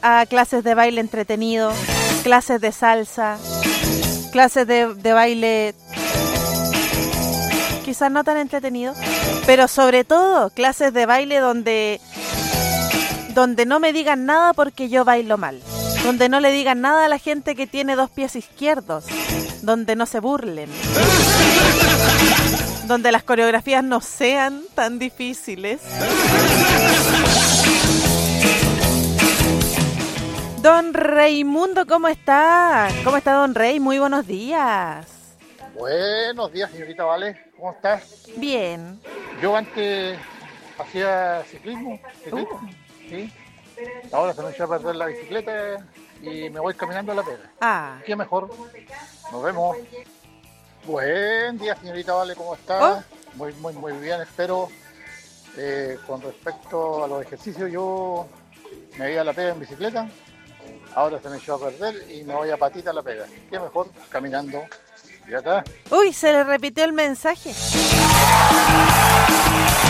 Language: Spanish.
a clases de baile entretenido, clases de salsa, clases de baile quizás no tan entretenido, pero sobre todo clases de baile donde no me digan nada porque yo bailo mal, donde no le digan nada a la gente que tiene 2 pies izquierdos, donde no se burlen, donde las coreografías no sean tan difíciles. Don Raimundo, ¿cómo está? ¿Cómo está, don Rey? Muy buenos días. Buenos días, señorita Vale. ¿Cómo estás? Bien. Yo antes hacía ciclismo. Sí. Ahora se me echó a perder la bicicleta y me voy caminando a la pega. Ah. ¿Qué mejor? Nos vemos. Buen día, señorita Vale. ¿Cómo está? Muy bien, espero. Con respecto a los ejercicios, yo me iba a la pega en bicicleta. Ahora se me echó a perder y me voy a patita a la pega. ¿Qué mejor? Caminando. Ya está. Uy, se le repitió el mensaje.